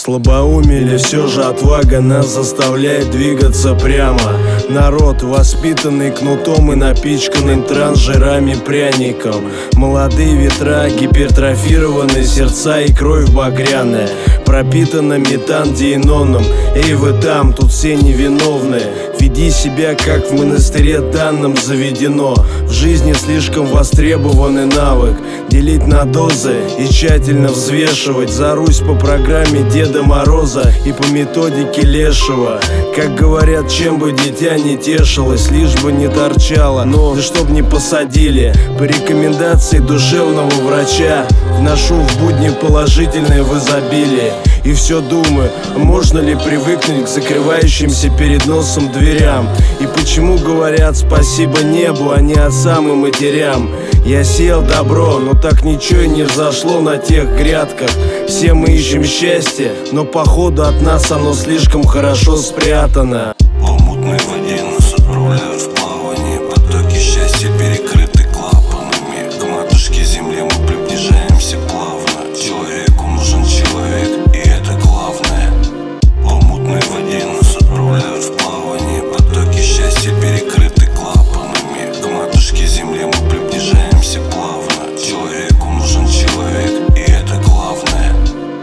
Слабоумие или все же отвага нас заставляет двигаться прямо. Народ, воспитанный кнутом и напичканным транжирами пряником. Молодые ветра, гипертрофированные сердца и кровь багряная, пропитана метандиеноном. Эй, вы там, тут все невиновные. Веди себя, как в монастыре данным заведено. В жизни слишком востребованный навык делить на дозы и тщательно взвешивать. За Русь по программе Деда Мороза и по методике Лешего. Как говорят, чем бы дитя не тешилось, лишь бы не торчало, но чтоб не посадили. По рекомендации душевного врача вношу в будни положительное в изобилии. И все думаю, можно ли привыкнуть к закрывающимся перед носом дверям. И почему говорят спасибо небу, а не отцам и матерям. Я сеял добро, но так ничего и не взошло на тех грядках. Все мы ищем счастье, но походу от нас оно слишком хорошо спрятано. По мутной воде нас отправляют в плавание. Потоки счастья перекрыты клапанами. К матушке земле мы приближаемся плавно. Человеку нужен человек, и это главное. По мутной воде нас отправляют в плавание. Потоки счастья перекрыты клапанами. К матушке земле мы приближаемся плавно. Человеку нужен человек, и это главное.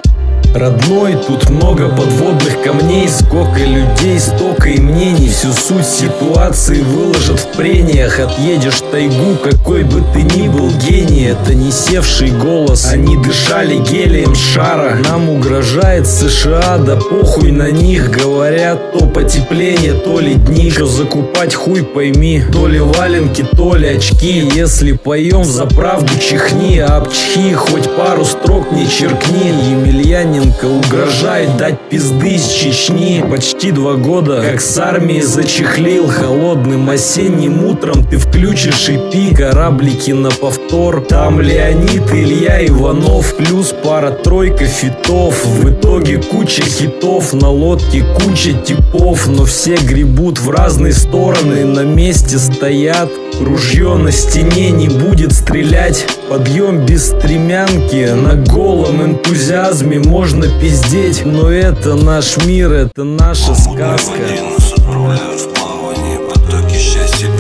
Родной, тут много подводных камней. Сколько людей, столько и мнений. Всю суть ситуации выложат в прениях. Отъедешь в тайгу, какой бы ты ни был гений. Это не севший голос, они дышали гелием шара. Нам угрожает США, да похуй на них. Говорят, то потепление, то ли дни. Что закупать, хуй пойми. То ли валенки, то ли очки. Если поем за правду, чихни. А обчхи, хоть пару строк не черкни. Емельянин угрожает дать пизды из Чечни. Почти 2 года, как с армией зачехлил. Холодным осенним утром ты включишь EP. Кораблики на повтор. Там Леонид, Илья, Иванов. Плюс пара-тройка фитов. В итоге куча хитов. На лодке куча типов. Но все гребут в разные стороны. На месте стоят. Ружье на стене не будет стрелять. Подъем без стремянки. На голом энтузиазме можно пиздеть. Но это наш мир, это наша сказка. По мутной воде нас отправляют в плавание. Потоки счастья